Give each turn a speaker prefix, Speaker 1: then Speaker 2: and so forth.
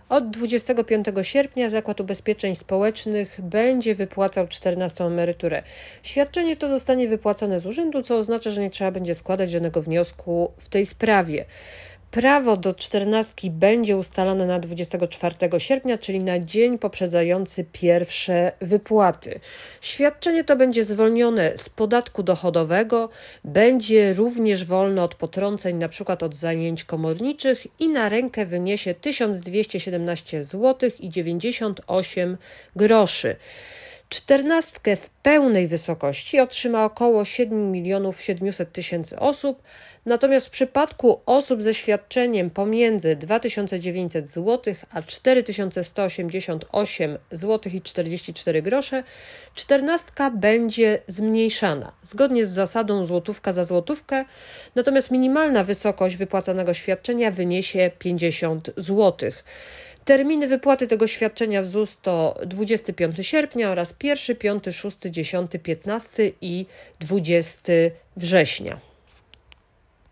Speaker 1: Od 25 sierpnia Zakład Ubezpieczeń Społecznych będzie wypłacał 14. emeryturę. Świadczenie to zostanie wypłacone z urzędu, co oznacza, że nie trzeba będzie składać żadnego wniosku w tej sprawie. Prawo do 14 będzie ustalone na 24 sierpnia, czyli na dzień poprzedzający pierwsze wypłaty. Świadczenie to będzie zwolnione z podatku dochodowego, będzie również wolne od potrąceń, np. od zajęć komorniczych i na rękę wyniesie 1217 zł i 98 groszy. 14 w pełnej wysokości otrzyma około 7 700 000 osób, natomiast w przypadku osób ze świadczeniem pomiędzy 2900 zł a 4188 zł i 44 grosze, 14 będzie zmniejszana zgodnie z zasadą złotówka za złotówkę, natomiast minimalna wysokość wypłacanego świadczenia wyniesie 50 zł. Terminy wypłaty tego świadczenia w ZUS to 25 sierpnia oraz 1, 5, 6, 10, 15 i 20 września.